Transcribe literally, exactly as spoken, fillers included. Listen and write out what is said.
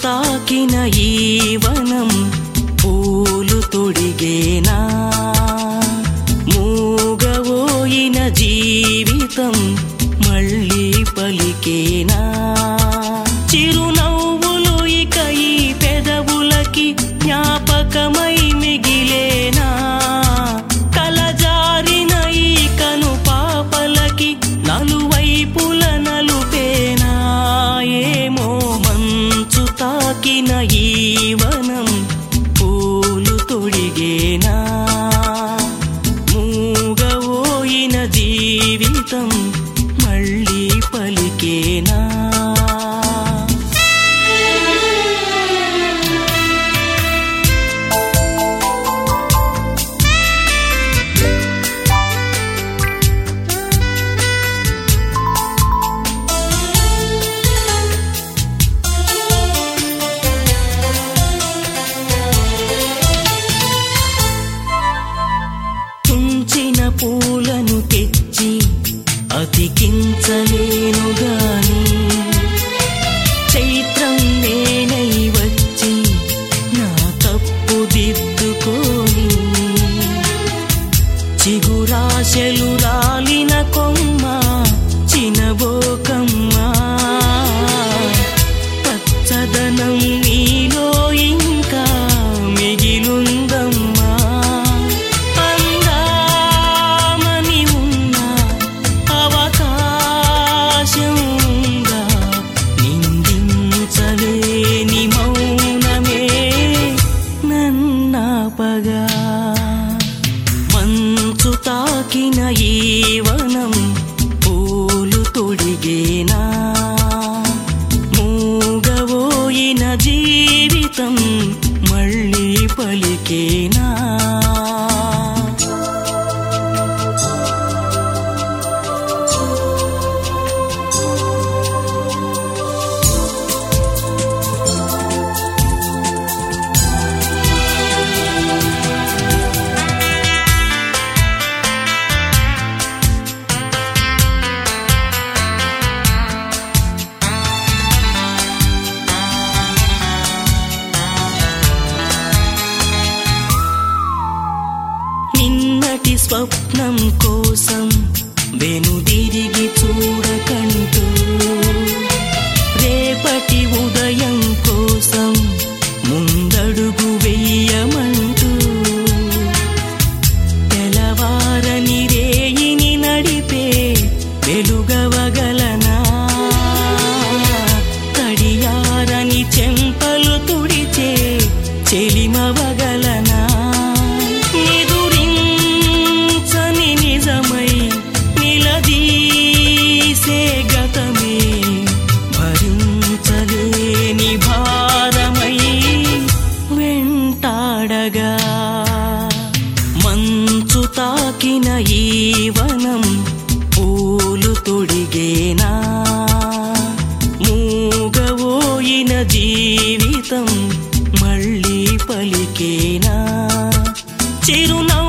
తాకిన ఈ వనం పూలు తొడిగేనా, మూగవోయిన జీవితం మళ్ళీ పలికేనా. చిరునవ్వులు ఇక ఈ పెదవులకి జ్ఞాపకమై మిగిలేనా, కలజారిన ఈ కను పాపలకి నలువైపుల నలుపేనా. ఏమో మంచు తాకిన ఈ వనం పూలు తొడిగేనా, మూగవోయిన జీవితం మళ్ళీ పలికేనా. తుంచిన పూలను తెచ్చి అతికించలేను గాని, చైత్రం నేనై వచ్చి నా తప్పు దిద్దుకోని. చిగురాశలు రాలిన కొమ్మ చినబోకమ్మా, పచ్చదనం నీలో ఇంకా మిగిలుందమ్మా. అందామని ఉన్న అవకాశంగా నిందించలేని మౌనమే నన్నాపగా. మంచు తాకిన ఈ వనం పూలు తొడిగేనా, మూగవోయిన జీవితం మళ్ళీ పలికేనా. నిన్నటి స్వప్నం కోసం వెనుదిరిగి చూడకంటూ, రేపటి ఉదయం కోసం ముందడుగు వెయ్యమంటూ, తెలవారని రేయిని నడిపే వెలుగవగలనా, తడియారని చెంపలు తుడిచే చెలిమవగలనా. నిదురించని నిజమై నిలదీసే గతమే భరించలేని భారమై వెంటాడగా. మంచు తాకిన ఈ వనం పూలు తొడిగేనా, మూగవోయిన జీవితం మళ్ళీ పలికేనా. చిరునవ్వు